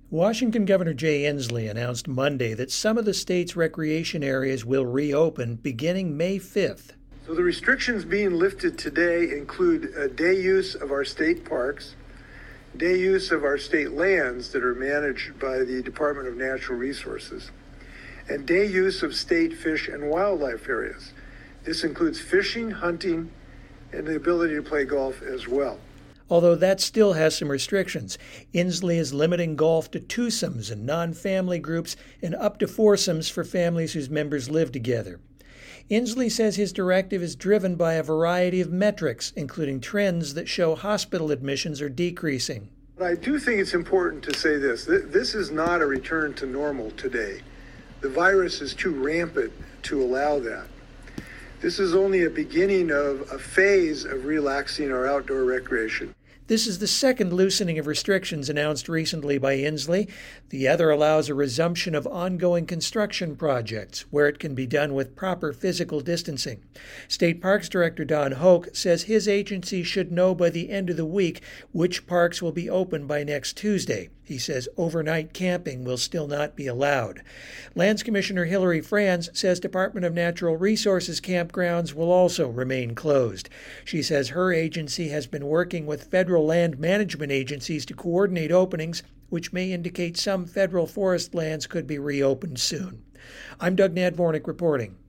Washington Governor Jay Inslee announced Monday that some of the state's recreation areas will reopen beginning May 5th. So the restrictions being lifted today include day use of our state parks, day use of our state lands that are managed by the Department of Natural Resources, and day use of state fish and wildlife areas. This includes fishing, hunting, and the ability to play golf as well. Although that still has some restrictions. Inslee is limiting golf to twosomes and non-family groups and up to foursomes for families whose members live together. Inslee says his directive is driven by a variety of metrics, including trends that show hospital admissions are decreasing. But I do think it's important to say this. This is not a return to normal today. The virus is too rampant to allow that. This is only a beginning of a phase of relaxing our outdoor recreation. This is the second loosening of restrictions announced recently by Inslee. The other allows a resumption of ongoing construction projects where it can be done with proper physical distancing. State Parks Director Don Hoke says his agency should know by the end of the week which parks will be open by next Tuesday. He says overnight camping will still not be allowed. Lands Commissioner Hillary Franz says Department of Natural Resources campgrounds will also remain closed. She says her agency has been working with federal land management agencies to coordinate openings, which may indicate some federal forest lands could be reopened soon. I'm Doug Nadvornik reporting.